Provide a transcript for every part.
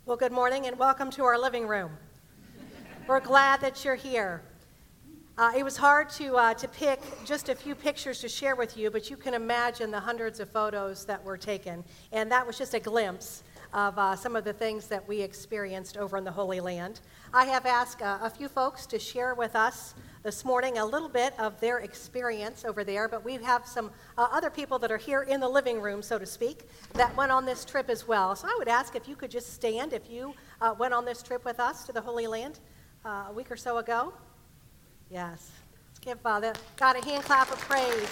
Well, good morning and welcome to our living room. We're glad that you're here. It was hard to pick just a few pictures to share with you, but you can imagine the hundreds of photos that were taken. And that was just a glimpse of some of the things that we experienced over in the Holy Land. I have asked a few folks to share with us this morning a little bit of their experience over there, but we have some other people that are here in the living room, so to speak, that went on this trip as well. So I would ask if you could just stand if you went on this trip with us to the Holy Land a week or so ago. Yes. Let's give God a hand clap of praise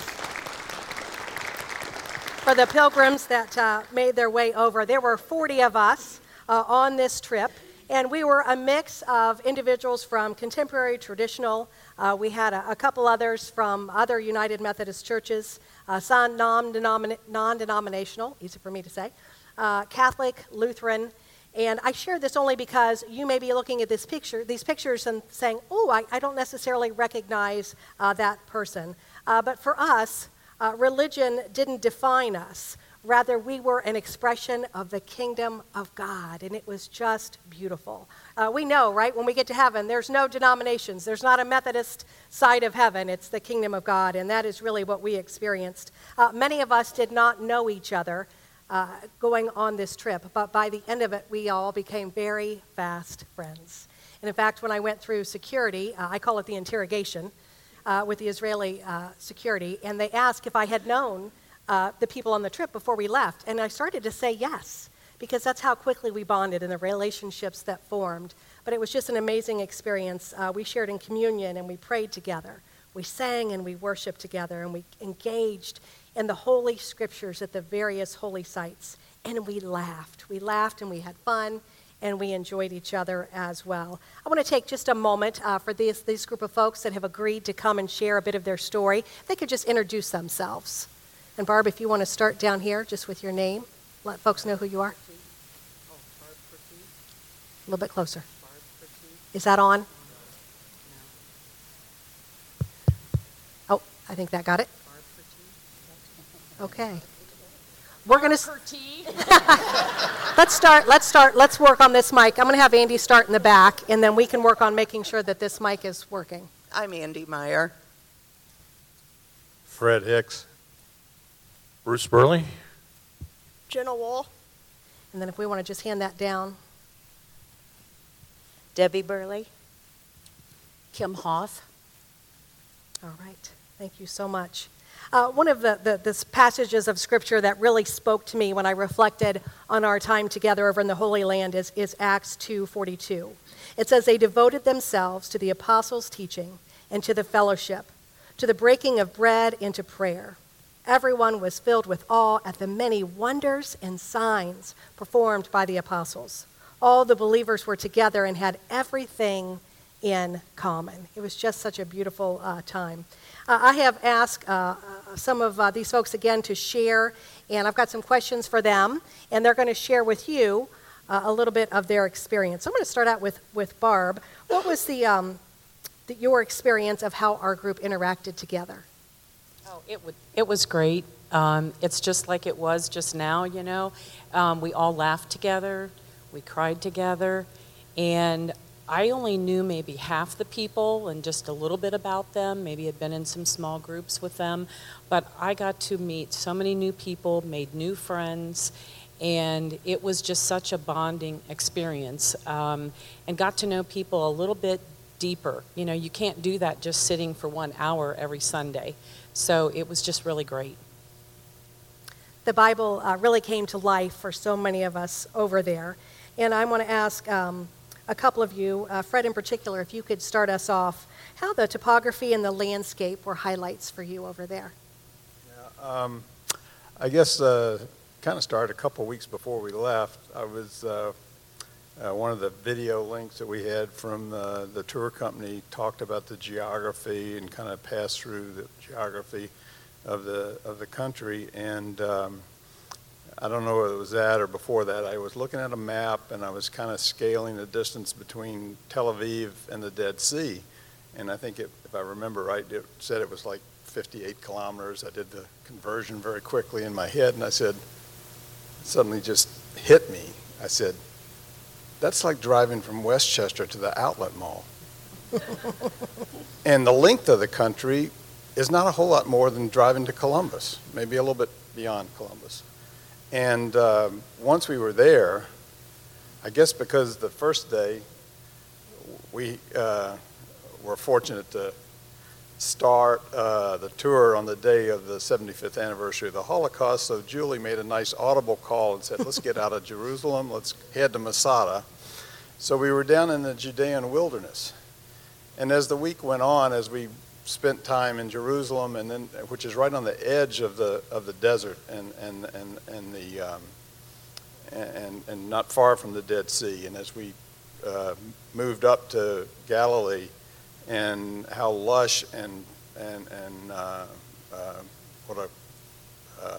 for the pilgrims that made their way over. There were 40 of us on this trip, and we were a mix of individuals from contemporary, traditional. We had a couple others from other United Methodist churches, some non-denominational, easy for me to say, Catholic, Lutheran. And I share this only because you may be looking at these pictures and saying, oh, I don't necessarily recognize that person. But for us, religion didn't define us. Rather, we were an expression of the kingdom of God, and it was just beautiful. We know, right, when we get to heaven, there's no denominations. There's not a Methodist side of heaven. It's the kingdom of God, and that is really what we experienced. Many of us did not know each other going on this trip, but by the end of it, we all became very fast friends. And in fact, when I went through security, I call it the interrogation, with the Israeli security, and they asked if I had known the people on the trip before we left. And I started to say yes, because that's how quickly we bonded and the relationships that formed. But it was just an amazing experience. We shared in communion and we prayed together. We sang and we worshiped together and we engaged in the holy scriptures at the various holy sites. And we laughed. We laughed and we had fun and we enjoyed each other as well. I want to take just a moment for this group of folks that have agreed to come and share a bit of their story. If they could just introduce themselves. And Barb, if you want to start down here, just with your name, let folks know who you are. A little bit closer. Is that on? Oh, I think that got it. Okay. We're going to... Let's start. Let's work on this mic. I'm going to have Andy start in the back, and then we can work on making sure that this mic is working. I'm Andy Meyer. Fred Hicks. Bruce Burley. Jenna Wall. And then if we want to just hand that down. Debbie Burley. Kim Hoth. All right. Thank you so much. One of the passages of Scripture that really spoke to me when I reflected on our time together over in the Holy Land is Acts 2:42. It says, they devoted themselves to the apostles' teaching and to the fellowship, to the breaking of bread and to prayer. Everyone was filled with awe at the many wonders and signs performed by the apostles. All the believers were together and had everything in common. It was just such a beautiful time. I have asked some of these folks again to share, and I've got some questions for them, and they're going to share with you a little bit of their experience. So I'm going to start out with Barb. What was your experience of how our group interacted together? Oh, it was great. It's just like it was just now, you know. We all laughed together. We cried together. And I only knew maybe half the people and just a little bit about them. Maybe had been in some small groups with them. But I got to meet so many new people, made new friends, and it was just such a bonding experience. And got to know people a little bit deeper. You know, you can't do that just sitting for 1 hour every Sunday. So it was just really great. The Bible really came to life for so many of us over there. And I want to ask a couple of you, Fred in particular, if you could start us off, how the topography and the landscape were highlights for you over there. Yeah, I guess kind of started a couple weeks before we left. I was one of the video links that we had from the tour company talked about the geography and kind of passed through the geography of the country. And I don't know whether it was that or before that, I was looking at a map and I was kind of scaling the distance between Tel Aviv and the Dead Sea. And I think if I remember right, it said it was like 58 kilometers. I did the conversion very quickly in my head, and I said, it suddenly just hit me. I said, that's like driving from Westchester to the outlet mall. And the length of the country is not a whole lot more than driving to Columbus, maybe a little bit beyond Columbus. And once we were there, I guess because the first day we were fortunate to start the tour on the day of the 75th anniversary of the Holocaust, so Julie made a nice audible call and said, let's get out of Jerusalem, let's head to Masada. So we were down in the Judean wilderness. And as the week went on, as we spent time in Jerusalem, and then which is right on the edge of the desert and not far from the Dead Sea, and as we moved up to Galilee, and how lush and what a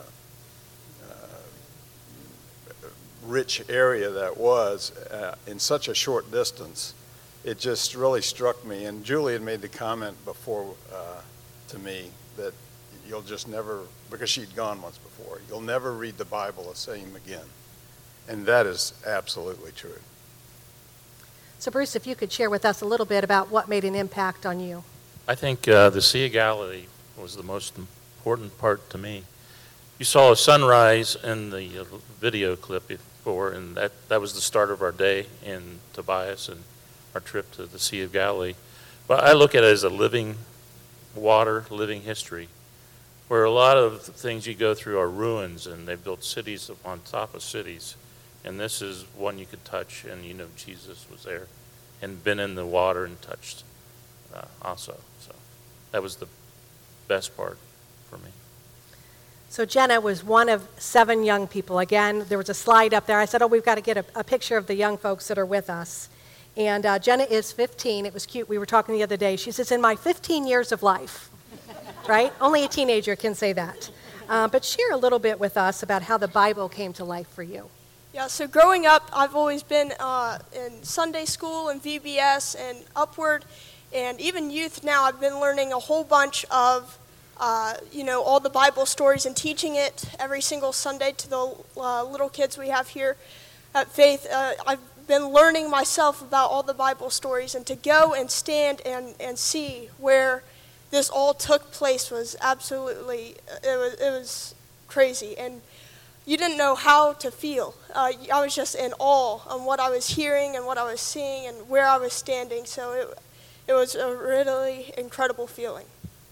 rich area that was in such a short distance. It just really struck me. And Julie had made the comment before to me that you'll just never, because she'd gone once before, you'll never read the Bible the same again. And that is absolutely true. So Bruce, if you could share with us a little bit about what made an impact on you. I think the Sea of Galilee was the most important part to me. You saw a sunrise in the video clip before, and that was the start of our day in Tobias and our trip to the Sea of Galilee. But I look at it as a living water, living history, where a lot of things you go through are ruins, and they built cities upon top of cities. And this is one you could touch, and you know Jesus was there and been in the water and touched also. So that was the best part for me. So Jenna was one of 7 young people. Again, there was a slide up there. I said, we've got to get a picture of the young folks that are with us. And Jenna is 15. It was cute. We were talking the other day. She says, in my 15 years of life, right? Only a teenager can say that. But share a little bit with us about how the Bible came to life for you. Yeah, so growing up, I've always been in Sunday school and VBS and Upward, and even youth now. I've been learning a whole bunch of, all the Bible stories and teaching it every single Sunday to the little kids we have here at Faith. I've been learning myself about all the Bible stories, and to go and stand and see where this all took place was absolutely, it was crazy. And you didn't know how to feel. I was just in awe on what I was hearing and what I was seeing and where I was standing. So it was a really incredible feeling.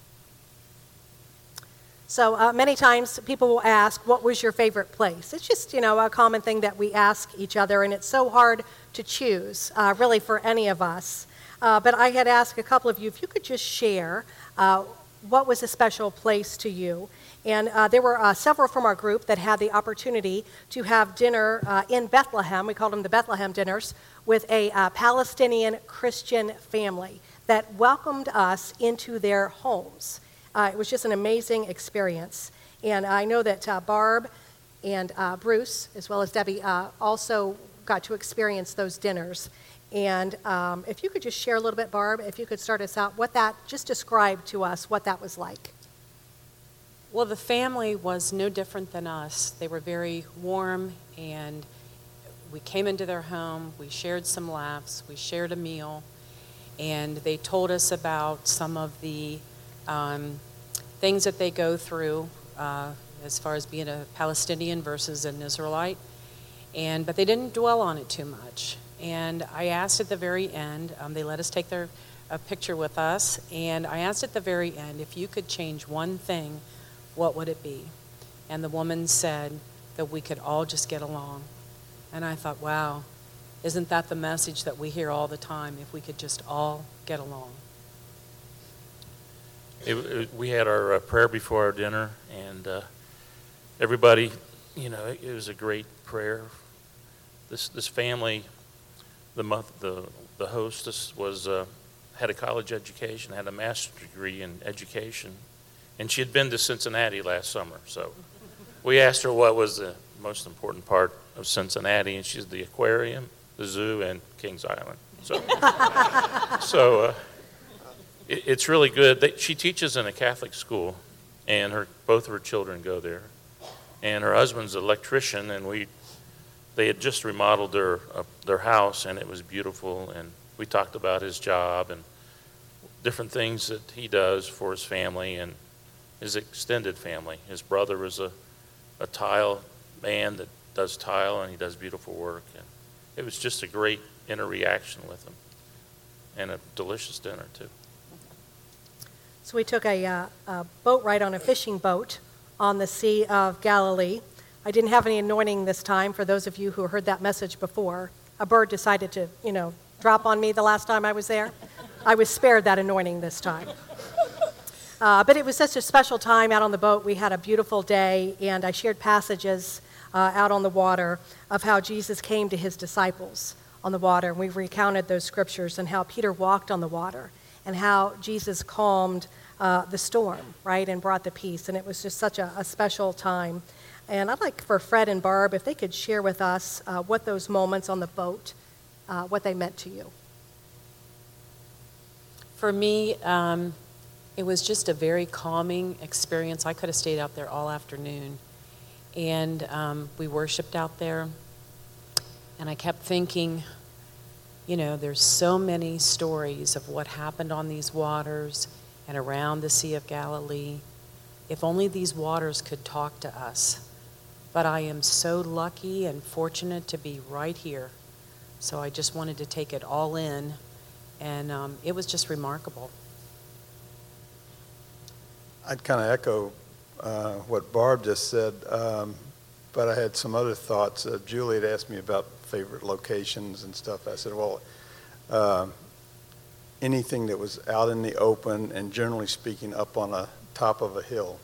So many times people will ask, what was your favorite place? It's just, a common thing that we ask each other, and it's so hard to choose, really, for any of us. But I had asked a couple of you if you could just share what was a special place to you. And there were several from our group that had the opportunity to have dinner in Bethlehem. We called them the Bethlehem dinners, with a Palestinian Christian family that welcomed us into their homes. It was just an amazing experience. And I know that Barb and Bruce, as well as Debbie, also got to experience those dinners. And if you could just share a little bit, Barb, if you could start us out, just describe to us what that was like. Well, the family was no different than us. They were very warm, and we came into their home, we shared some laughs, we shared a meal, and they told us about some of the things that they go through as far as being a Palestinian versus an Israelite, but they didn't dwell on it too much. And I asked at the very end, they let us take a picture with us, and I asked at the very end, if you could change one thing, what would it be? And the woman said that we could all just get along. And I thought, wow, isn't that the message that we hear all the time, if we could just all get along? We had our prayer before our dinner, and everybody, it was a great prayer. This family, the hostess had a college education, had a master's degree in education, and she had been to Cincinnati last summer. So we asked her what was the most important part of Cincinnati, and she's the aquarium, the zoo, and Kings Island. So, it's really good. She teaches in a Catholic school, and both of her children go there. And her husband's an electrician, and we they had just remodeled their house, and it was beautiful. And we talked about his job and different things that he does for his family and his extended family. His brother was a tile man that does tile, and he does beautiful work. And it was just a great interaction with him, and a delicious dinner too. So we took a boat ride on a fishing boat on the Sea of Galilee. I didn't have any anointing this time. For those of you who heard that message before, a bird decided to, drop on me the last time I was there. I was spared that anointing this time. But it was such a special time out on the boat. We had a beautiful day, and I shared passages out on the water of how Jesus came to his disciples on the water. And we recounted those scriptures and how Peter walked on the water and how Jesus calmed the storm, right, and brought the peace. And it was just such a special time. And I'd like for Fred and Barb, if they could share with us what those moments on the boat, what they meant to you. For me, it was just a very calming experience. I could have stayed out there all afternoon. And we worshiped out there. And I kept thinking, there's so many stories of what happened on these waters and around the Sea of Galilee. If only these waters could talk to us. But I am so lucky and fortunate to be right here. So I just wanted to take it all in. And it was just remarkable. I'd kind of echo what Barb just said, but I had some other thoughts. Julie had asked me about favorite locations and stuff. I said, well, anything that was out in the open and generally speaking up on a top of a hill.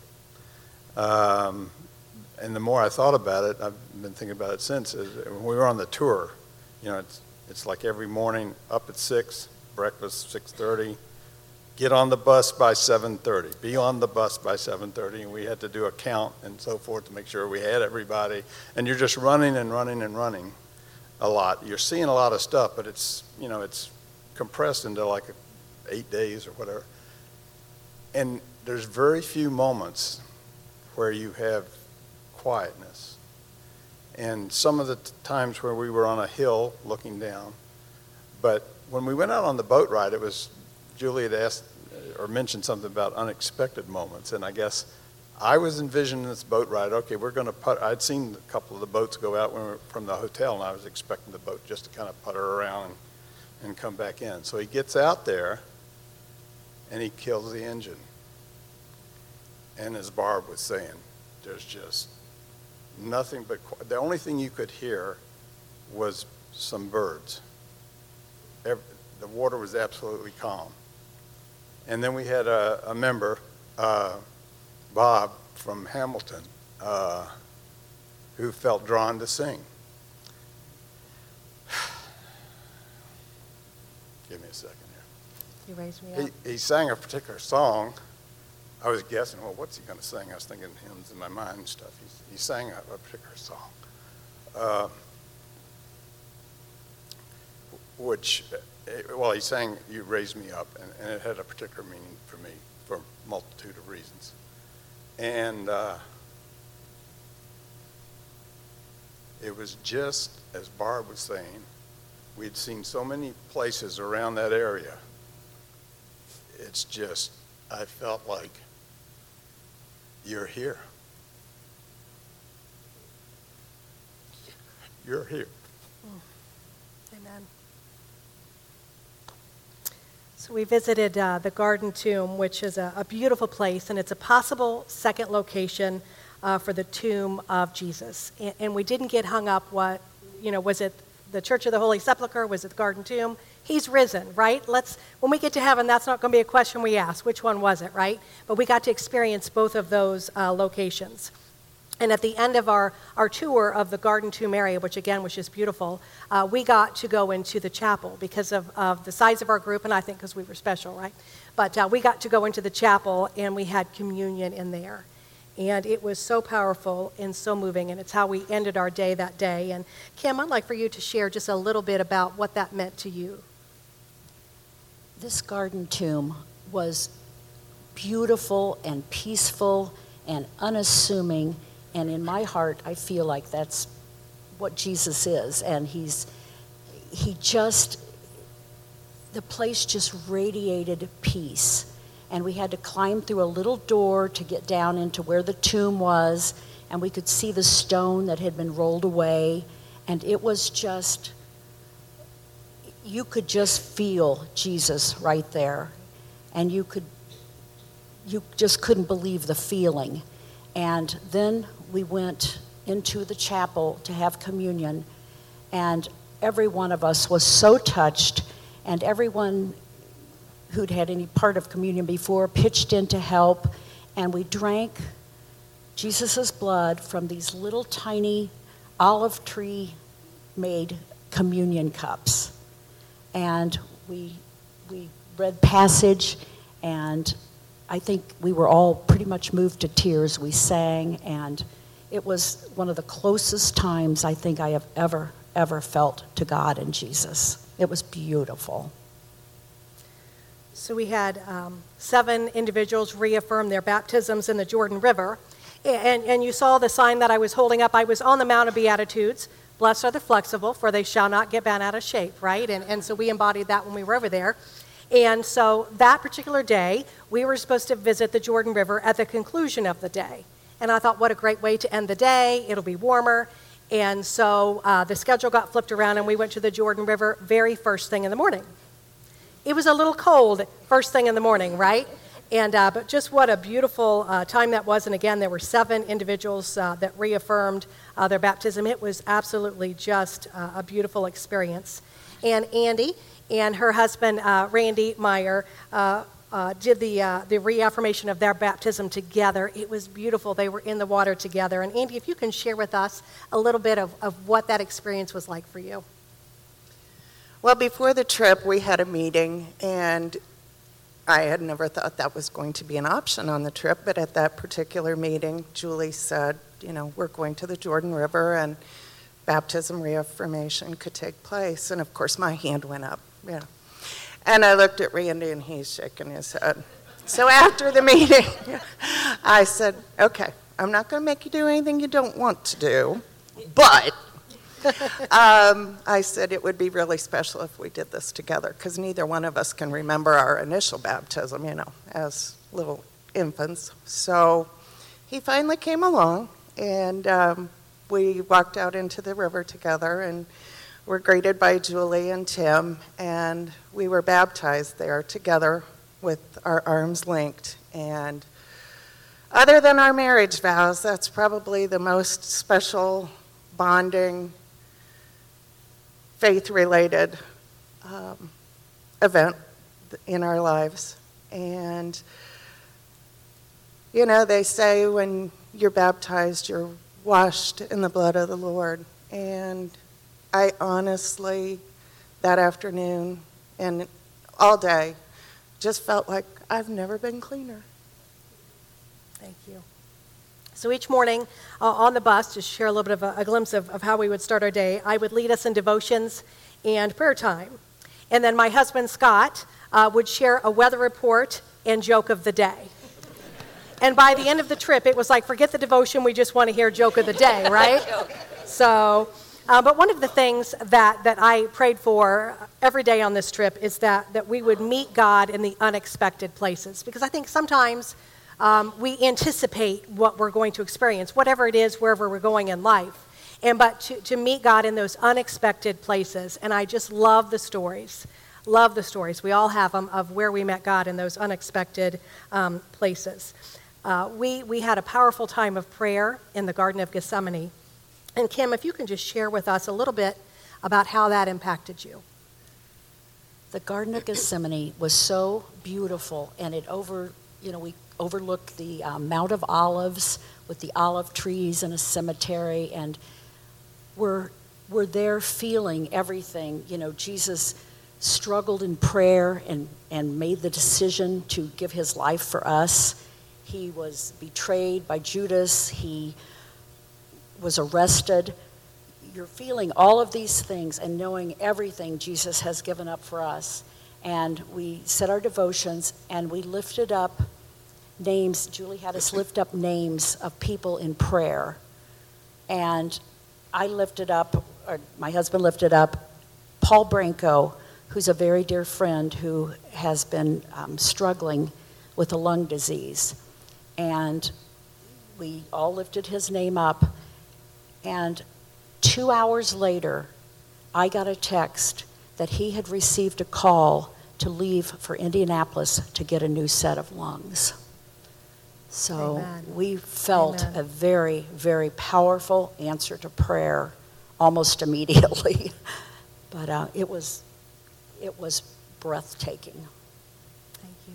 And the more I thought about it, I've been thinking about it since, is when we were on the tour, it's like every morning up at 6, breakfast 6:30, get on the bus by 7:30, be on the bus by 7:30, and we had to do a count and so forth to make sure we had everybody. And you're just running and running and running a lot. You're seeing a lot of stuff, but it's compressed into like 8 days or whatever. And there's very few moments where you have quietness. And some of the times where we were on a hill looking down, but when we went out on the boat ride, it was, Julie had asked or mentioned something about unexpected moments, and I guess I was envisioning this boat ride. Okay, we're going to putt. I'd seen a couple of the boats go out when we were from the hotel, and I was expecting the boat just to kind of putter around and come back in. So he gets out there, and he kills the engine. And as Barb was saying, there's just nothing but the only thing you could hear was some birds. The water was absolutely calm. And then we had a member, Bob from Hamilton, who felt drawn to sing. Give me a second here. You raised me up. He sang a particular song. I was guessing, well, what's he going to sing? I was thinking hymns in my mind and stuff. He sang a particular song, he sang "You Raised Me Up," and it had a particular meaning for me for a multitude of reasons. And it was just, as Barb was saying, we'd seen so many places around that area. It's just, I felt like, you're here. You're here. Amen. So we visited the Garden Tomb, which is a beautiful place, and it's a possible second location for the tomb of Jesus. And we didn't get hung up was it the Church of the Holy Sepulchre? Was it the Garden Tomb? He's risen, right? When we get to heaven, that's not going to be a question we ask. Which one was it, right? But we got to experience both of those locations. And at the end of our tour of the Garden Tomb area, which again was just beautiful, we got to go into the chapel because of the size of our group, and I think because we were special, right? But we got to go into the chapel, and we had communion in there. And it was so powerful and so moving, and it's how we ended our day that day. And Kim, I'd like for you to share just a little bit about what that meant to you. This Garden Tomb was beautiful and peaceful and unassuming, and in my heart, I feel like that's what Jesus is, and the place just radiated peace. And we had to climb through a little door to get down into where the tomb was, and we could see the stone that had been rolled away, and it was just, you could just feel Jesus right there, and you just couldn't believe the feeling. And then we went into the chapel to have communion, and every one of us was so touched, and everyone who'd had any part of communion before pitched in to help, and we drank Jesus' blood from these little tiny olive tree made communion cups. And we read passage, and I think we were all pretty much moved to tears. We sang, and it was one of the closest times I think I have ever felt to God and Jesus. It was beautiful. So we had 7 individuals reaffirm their baptisms in the Jordan River. And you saw the sign that I was holding up. I was on the Mount of Beatitudes. Blessed are the flexible, for they shall not get bent out of shape, right? And so we embodied that when we were over there. And so that particular day, we were supposed to visit the Jordan River at the conclusion of the day. And I thought, what a great way to end the day. It'll be warmer. And so the schedule got flipped around, and we went to the Jordan River very first thing in the morning. It was a little cold first thing in the morning, right? And but just what a beautiful time that was. And again, there were 7 individuals that reaffirmed their baptism. It was absolutely just a beautiful experience. And Andy and her husband, Randy Meyer, did the reaffirmation of their baptism together. It was beautiful. They were in the water together. And Andy, if you can share with us a little bit of what that experience was like for you. Well, before the trip, we had a meeting, and I had never thought that was going to be an option on the trip, but at that particular meeting, Julie said, we're going to the Jordan River, and baptism reaffirmation could take place. And of course, my hand went up, And I looked at Randy, and he's shaking his head. So after the meeting, I said, okay, I'm not going to make you do anything you don't want to do, but I said it would be really special if we did this together, because neither one of us can remember our initial baptism, as little infants. So he finally came along, and we walked out into the river together, and were greeted by Julie and Tim, and we were baptized there together with our arms linked. And other than our marriage vows, that's probably the most special bonding faith-related event in our lives. And, they say when you're baptized, you're washed in the blood of the Lord. And I honestly, that afternoon and all day, just felt like I've never been cleaner. Thank you. So each morning on the bus, to share a little bit of a glimpse of how we would start our day, I would lead us in devotions and prayer time. And then my husband, Scott, would share a weather report and joke of the day. And by the end of the trip, it was like, forget the devotion, we just want to hear joke of the day, right? So, but one of the things that I prayed for every day on this trip is that we would meet God in the unexpected places. Because I think sometimes we anticipate what we're going to experience, whatever it is, wherever we're going in life. But to meet God in those unexpected places, and I just love the stories. Love the stories. We all have them of where we met God in those unexpected places. We had a powerful time of prayer in the Garden of Gethsemane. And Kim, if you can just share with us a little bit about how that impacted you. The Garden of Gethsemane was so beautiful, and we overlooked the Mount of Olives with the olive trees and a cemetery, and we're there feeling everything. Jesus struggled in prayer and made the decision to give his life for us. He was betrayed by Judas. He was arrested. You're feeling all of these things and knowing everything Jesus has given up for us. And we said our devotions, and we lifted up names. Julie had us lift up names of people in prayer. And I lifted up, or my husband lifted up, Paul Branco, who's a very dear friend who has been struggling with a lung disease. And we all lifted his name up. And 2 hours later, I got a text that he had received a call to leave for Indianapolis to get a new set of lungs. So Amen. we felt Amen. a very, very powerful answer to prayer almost immediately. But it was breathtaking. Thank you.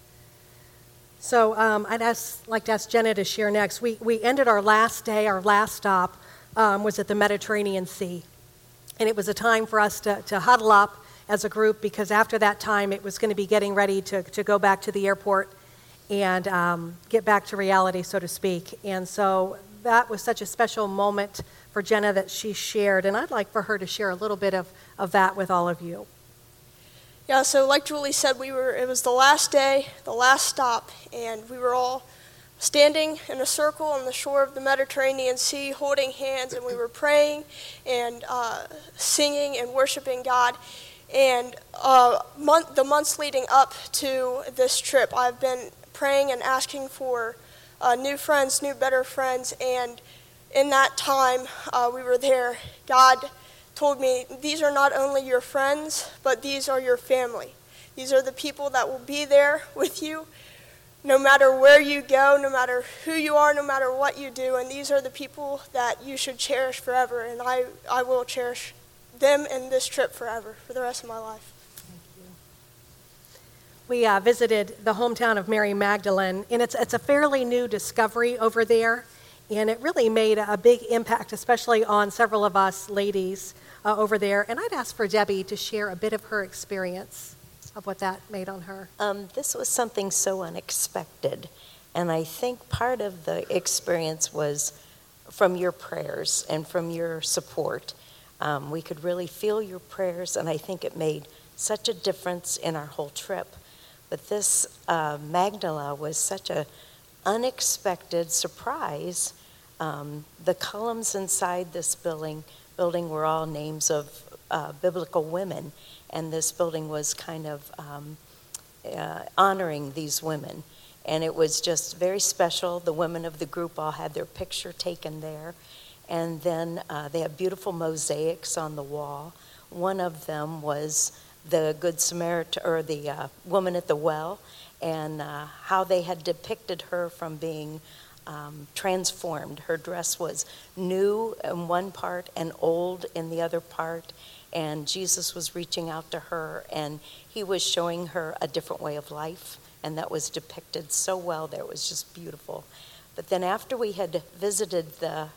So I'd like to ask Jenna to share next. We ended our last day, our last stop was at the Mediterranean Sea. And it was a time for us to huddle up as a group, because after that time it was going to be getting ready to go back to the airport and get back to reality, so to speak. And so that was such a special moment for Jenna that she shared. And I'd like for her to share a little bit of that with all of you. Yeah, so like Julie said, it was the last day, the last stop, and we were all standing in a circle on the shore of the Mediterranean Sea, holding hands, and we were praying and singing and worshiping God. And the months leading up to this trip, I've been praying and asking for new friends, new, better friends, and in that time we were there, God told me, these are not only your friends, but these are your family. These are the people that will be there with you no matter where you go, no matter who you are, no matter what you do. And these are the people that you should cherish forever. And I will cherish them and this trip forever, for the rest of my life. We visited the hometown of Mary Magdalene, and it's a fairly new discovery over there. And it really made a big impact, especially on several of us ladies over there. And I'd ask for Debbie to share a bit of her experience of what that made on her. This was something so unexpected. And I think part of the experience was from your prayers and from your support. We could really feel your prayers, and I think it made such a difference in our whole trip. But this Magdala was such a unexpected surprise. The columns inside this building were all names of biblical women, and this building was kind of honoring these women. And it was just very special. The women of the group all had their picture taken there. And then they had beautiful mosaics on the wall. One of them was the Good Samaritan, or the woman at the well, and how they had depicted her from being transformed. Her dress was new in one part and old in the other part, and Jesus was reaching out to her, and he was showing her a different way of life, and that was depicted so well there. It was just beautiful. But then after we had visited the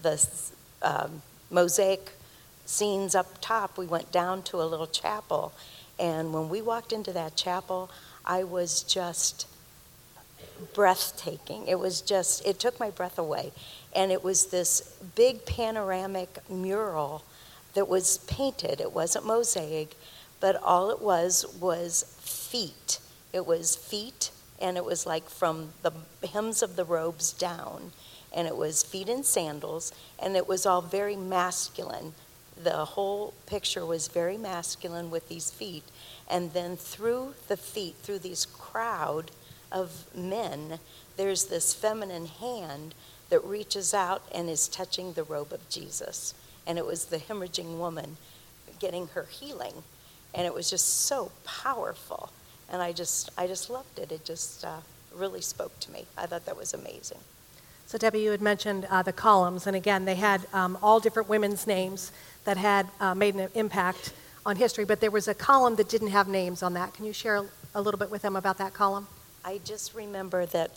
mosaic scenes up top, we went down to a little chapel, and when we walked into that chapel, I was just breathtaking. It took my breath away. And it was this big panoramic mural that was painted. It wasn't mosaic, but all it was feet. It was feet, and it was like from the hems of the robes down. And it was feet in sandals, and it was all very masculine. The whole picture was very masculine with these feet. And then through the feet, through this crowd of men, there's this feminine hand that reaches out and is touching the robe of Jesus. And it was the hemorrhaging woman getting her healing. And it was just so powerful. And I just loved it. It just really spoke to me. I thought that was amazing. So Debbie, you had mentioned the columns, and again, they had all different women's names that had made an impact on history, but there was a column that didn't have names on that. Can you share a little bit with them about that column? I just remember that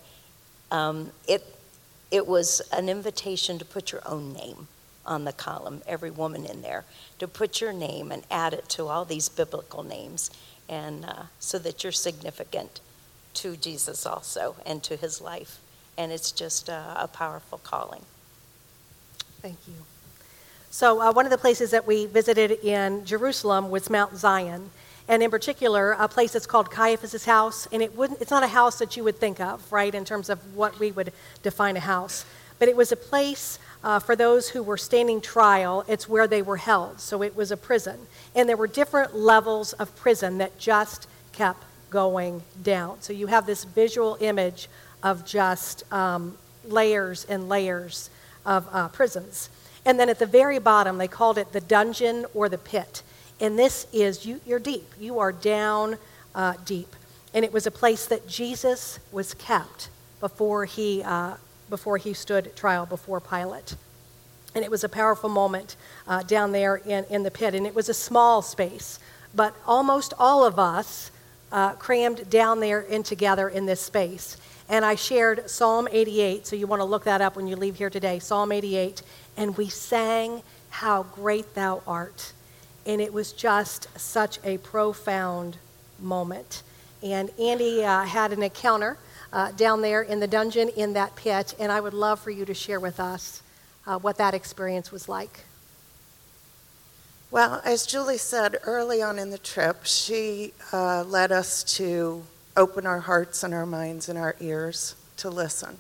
it was an invitation to put your own name on the column, every woman in there, to put your name and add it to all these biblical names, and so that you're significant to Jesus also and to his life. And it's just a powerful calling. Thank you. So one of the places that we visited in Jerusalem was Mount Zion, and in particular, a place that's called Caiaphas' house. And it's not a house that you would think of, right, in terms of what we would define a house. But it was a place for those who were standing trial, it's where they were held. So it was a prison. And there were different levels of prison that just kept going down. So you have this visual image of just layers and layers of prisons. And then at the very bottom, they called it the dungeon or the pit. And this is, you're deep. You are down deep. And it was a place that Jesus was kept before he stood trial before Pilate. And it was a powerful moment down there in the pit. And it was a small space, but almost all of us crammed down there in together in this space. And I shared Psalm 88, so you want to look that up when you leave here today, Psalm 88, and we sang How Great Thou Art. And it was just such a profound moment. And Andy had an encounter down there in the dungeon in that pit, and I would love for you to share with us what that experience was like. Well, as Julie said early on in the trip, she led us to open our hearts and our minds and our ears to listen.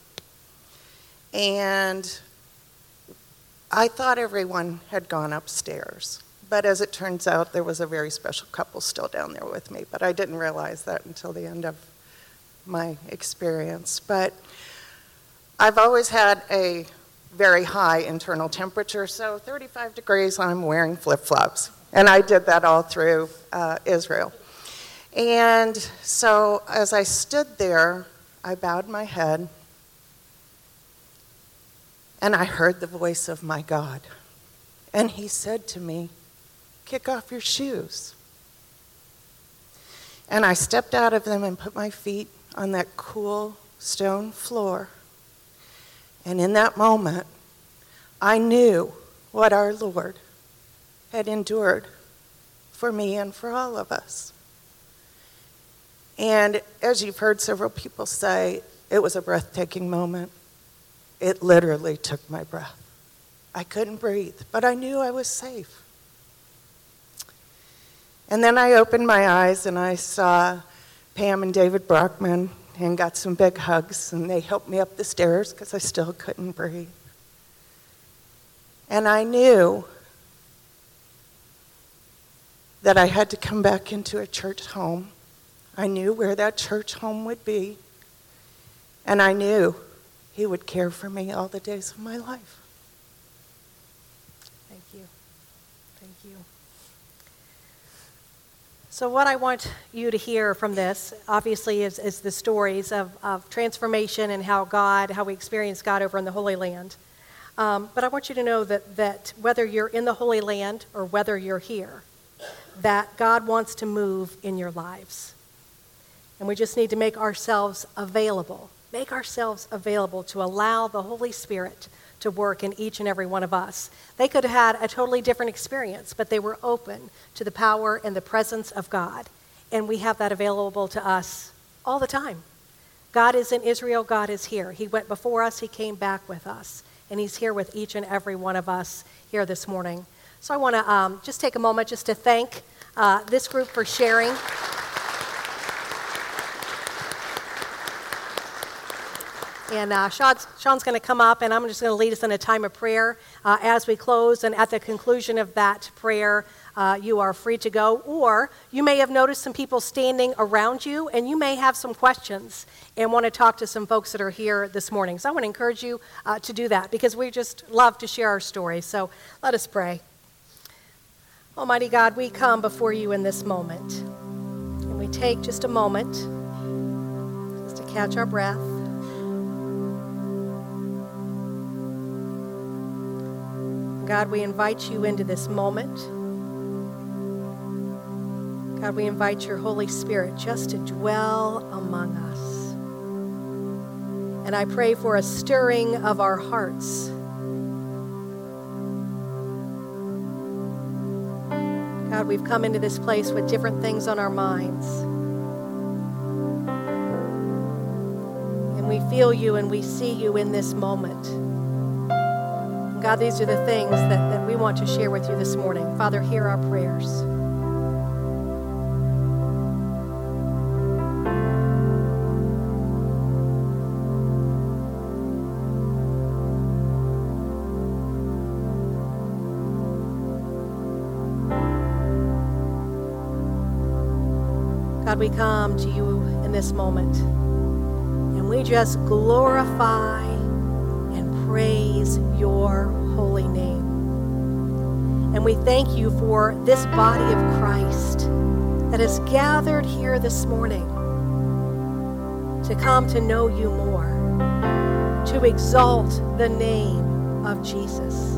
And I thought everyone had gone upstairs. But as it turns out, there was a very special couple still down there with me. But I didn't realize that until the end of my experience. But I've always had a very high internal temperature, so 35 degrees, I'm wearing flip-flops. And I did that all through Israel. And so as I stood there, I bowed my head, and I heard the voice of my God. And he said to me, "Kick off your shoes." And I stepped out of them and put my feet on that cool stone floor. And in that moment, I knew what our Lord had endured for me and for all of us. And as you've heard several people say, it was a breathtaking moment. It literally took my breath. I couldn't breathe, but I knew I was safe. And then I opened my eyes and I saw Pam and David Brockman and got some big hugs, and they helped me up the stairs because I still couldn't breathe. And I knew that I had to come back into a church home. I knew where that church home would be, and I knew he would care for me all the days of my life. Thank you. Thank you. So what I want you to hear from this, obviously, is the stories of transformation and how we experience God over in the Holy Land. But I want you to know that whether you're in the Holy Land or whether you're here, that God wants to move in your lives. And we just need to make ourselves available to allow the Holy Spirit to work in each and every one of us. They could have had a totally different experience, but they were open to the power and the presence of God. And we have that available to us all the time. God is in Israel, God is here. He went before us, he came back with us. And he's here with each and every one of us here this morning. So I want to just take a moment just to thank this group for sharing. And Sean's going to come up, and I'm just going to lead us in a time of prayer as we close. And at the conclusion of that prayer, you are free to go. Or you may have noticed some people standing around you, and you may have some questions and want to talk to some folks that are here this morning. So I want to encourage you to do that, because we just love to share our stories. So let us pray. Almighty God, we come before you in this moment. And we take just a moment just to catch our breath. God, we invite you into this moment. God, we invite your Holy Spirit just to dwell among us. And I pray for a stirring of our hearts. God, we've come into this place with different things on our minds. And we feel you and we see you in this moment. God, these are the things that we want to share with you this morning. Father, hear our prayers. God, we come to you in this moment, and we just glorify and praise your holy name. And we thank you for this body of Christ that is gathered here this morning to come to know you more, to exalt the name of Jesus.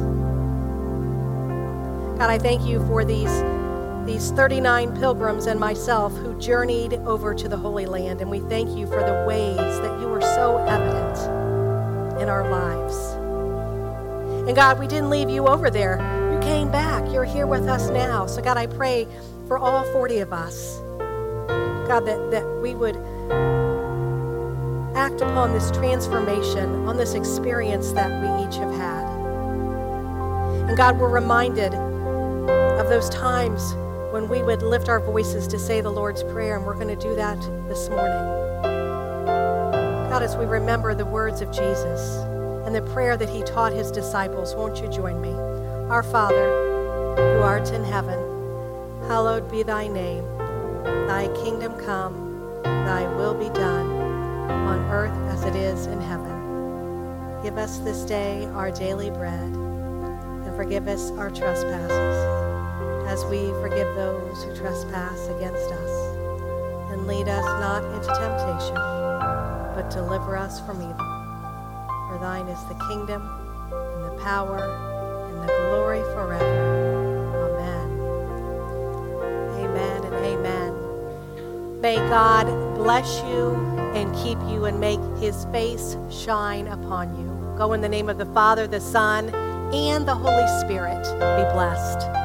God, I thank you for these 39 pilgrims and myself who journeyed over to the Holy Land, and we thank you for the ways that you were so evident in our lives. And God, we didn't leave you over there. You came back. You're here with us now. So God, I pray for all 40 of us, God, that we would act upon this transformation, on this experience that we each have had. And God, we're reminded of those times when we would lift our voices to say the Lord's Prayer, and we're going to do that this morning. God, as we remember the words of Jesus and the prayer that he taught his disciples, won't you join me? Our Father, who art in heaven, hallowed be thy name. Thy kingdom come, thy will be done, on earth as it is in heaven. Give us this day our daily bread, and forgive us our trespasses, as we forgive those who trespass against us. And lead us not into temptation, but deliver us from evil. For thine is the kingdom, and the power, and the glory forever. Amen. Amen and amen. May God bless you and keep you and make his face shine upon you. Go in the name of the Father, the Son, and the Holy Spirit. Be blessed.